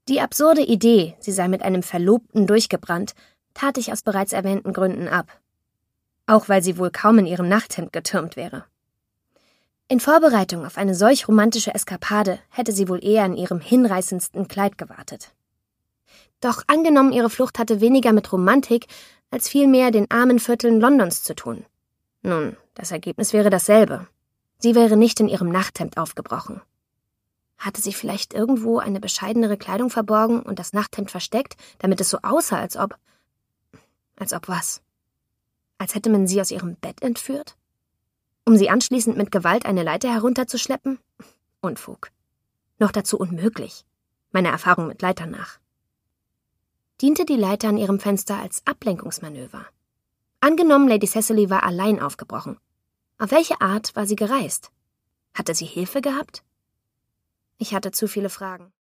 Die absurde Idee, sie sei mit einem Verlobten durchgebrannt, tat ich aus bereits erwähnten Gründen ab. Auch weil sie wohl kaum in ihrem Nachthemd getürmt wäre. In Vorbereitung auf eine solch romantische Eskapade hätte sie wohl eher in ihrem hinreißendsten Kleid gewartet. Doch angenommen, ihre Flucht hatte weniger mit Romantik als vielmehr den armen Vierteln Londons zu tun. Nun, das Ergebnis wäre dasselbe. Sie wäre nicht in ihrem Nachthemd aufgebrochen. Hatte sie vielleicht irgendwo eine bescheidenere Kleidung verborgen und das Nachthemd versteckt, damit es so aussah, als ob... Als ob was? Als hätte man sie aus ihrem Bett entführt? Um sie anschließend mit Gewalt eine Leiter herunterzuschleppen? Unfug. Noch dazu unmöglich. Meiner Erfahrung mit Leitern nach. Diente die Leiter an ihrem Fenster als Ablenkungsmanöver? Angenommen, Lady Cecily war allein aufgebrochen. Auf welche Art war sie gereist? Hatte sie Hilfe gehabt? Ich hatte zu viele Fragen.